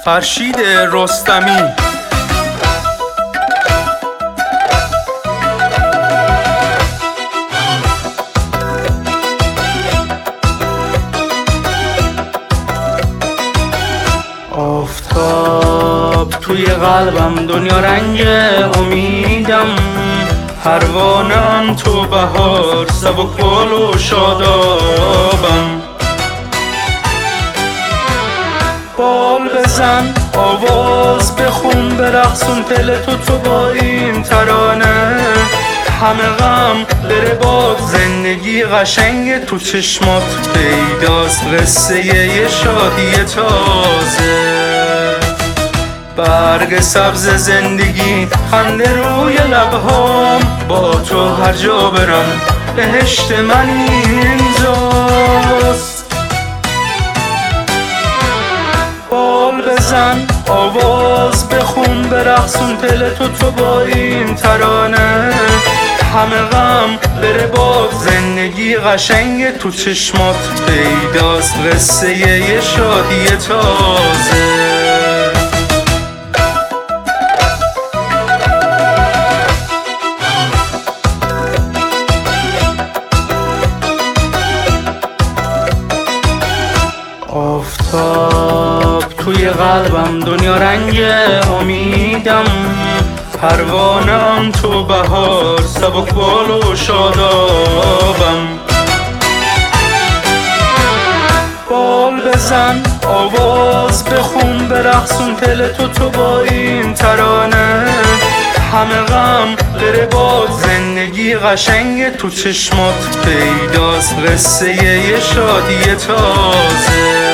فرشید رستمی. آفتاب توی قلبم، دنیا رنگ امیدم، پروانه‌ام تو بهار، سبک بال و شادابم. بال بزن، آواز بخون، برقصون دل تو با این ترانه. همه غم بره باد، زندگی قشنگ تو چشمات پیداست، قصه یه شادی تازه. برگ سبز زندگی، خنده روی لبهام، با تو هر جا برم بهشت من اینجاست. بال بزن، آواز بخون، برقصون دل تو با این ترانه. همه غم بره باد، زندگی قشنگ تو چشمات پیداست، قصه یه شادی تازه. آفتاب توی قلبم، دنیا رنگ امیدم، پروانه‌ام تو بهار، سبک بال و شادابم. بال بزن، آواز بخون، برقصون دل تو با این ترانه. همه غم بره باد، زندگی قشنگ تو چشمات پیداست، قصه یه شادی تازه.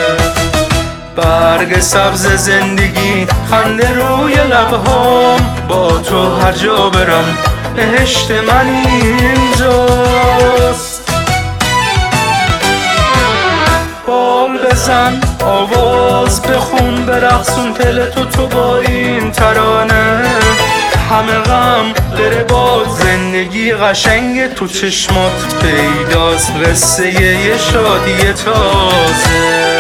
برگ سبز زندگی، خنده روی لبهام، با تو هر جا برم بهشت من اینجاست. بال بزن، آواز بخون، برقصون دل تو با این ترانه. همه غم بره باد، زندگی قشنگ تو چشمات پیداست، قصه یه شادی تازه.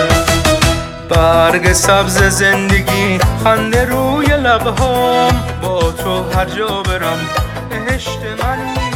برگ سبز زندگی، خنده روی لبهام، با تو هر جا برم بهشت من.